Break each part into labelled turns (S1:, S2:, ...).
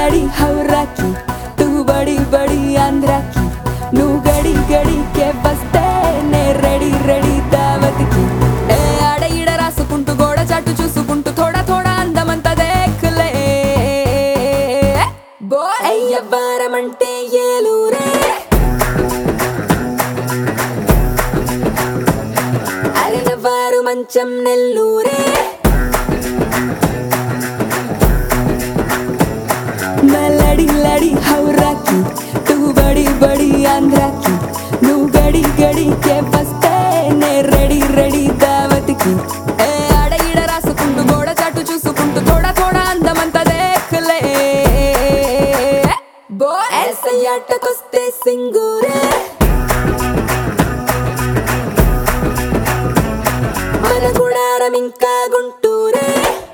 S1: लड़ी हौरा की तू बड़ी बड़ी आंध्रा की नू गड़ी गड़ी के बस्ते ने రెడీ రెడీ దావత్ కి ఏ ఆడ ఈడ రాసుకుంటూ గోడ చాటు చూసుకుంటూ थोड़ा थोड़ा అందమంతా దేఖలే బో అయ్యవారమంటే ఏలూరే అలనవారు మంచం నెల్లూరే मैं लड़ी लड़ी हौरा की तू बड़ी बड़ी आंध्रा की नू गड़ी गड़ी के बस्ते ने రెడీ రెడీ దావత్ కి ఏ ఆడ ఈడ రాసుకుంటూ గోడ చాటు చూసుకుంటూ थोड़ा थोड़ा అందమంతా దేఖలే బో ऐसे ఆటకొస్తే సింగూరే మన గుడారం ఇంకా గుంటూరే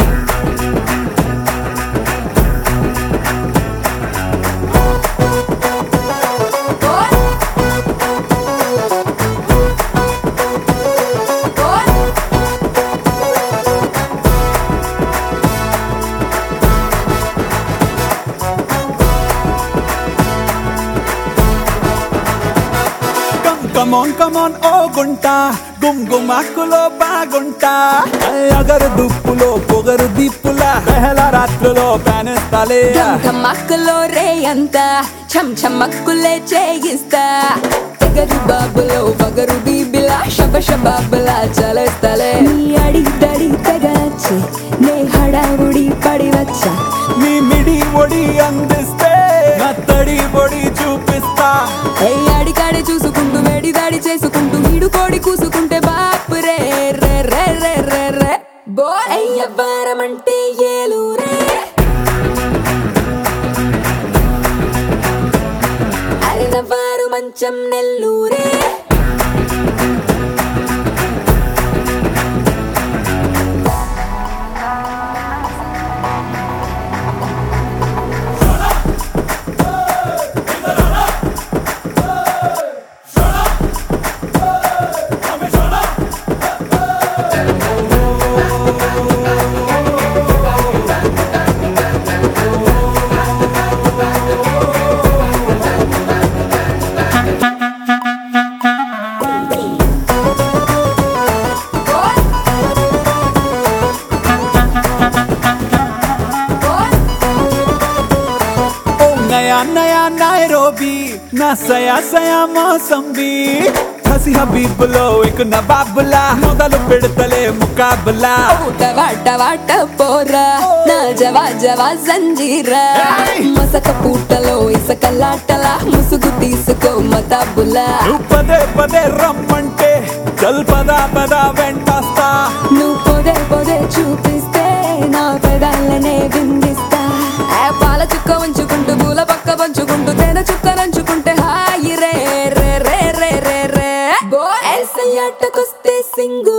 S2: Come on, oh gunta గుమ్గుమాకులో బాగుంటా అగరు దుప్పులో పొగరు దిప్పులా బహల రాత్రులో పానేస్తాలే
S1: ధమాకులో రే అంతా చమ్ చమక్కులే చేయిస్తా తెగరు బాబులో వగరు బీబిలా శబ శబాబులా చలేస్తాలే నీ అడి దడి తెగచ్చే నే హడావుడి పడి వచ్చా
S2: నీ మిడి ఒడి అందిస్తే నా తడి బొడి చూపిస్తా
S1: ఏ అడికాడి చూసుకుంటూ వేడి దాడి చేసుకుంటూ వీడు కోడి కూసుకుంటే బాపు రే రే రే రే రే రే బో అయ్యవారమంటే ఏలూరే అలనవారు మంచం నెల్లూరే
S2: నయా నైరోబీ నా సయా సయా మౌసం బీ హసి హబీబులో ఇక నవాబులా మొదలు పెడతలే ముకాబులా
S1: వాట పోరా నా జవా జవా జంజీరా మసక పూటలో ఇసక లాటలా ముసుగు తీసుకో మతాబులా
S2: పదే పదే రమ్మంటే చల్ పదా పదా వెంటస్తా
S1: నువ్వు పొదే పొదే చూపిస్తే నా పెదాలనే విందిస్తా పాల చుక్క ఉంచుకుంటూ పూల పక్క పంచుకుంటూ తేనె చుక్క నంచుకుంటే హాయి రే రే రే రే రే రే బో ऐसे ఆటకొస్తే సింగు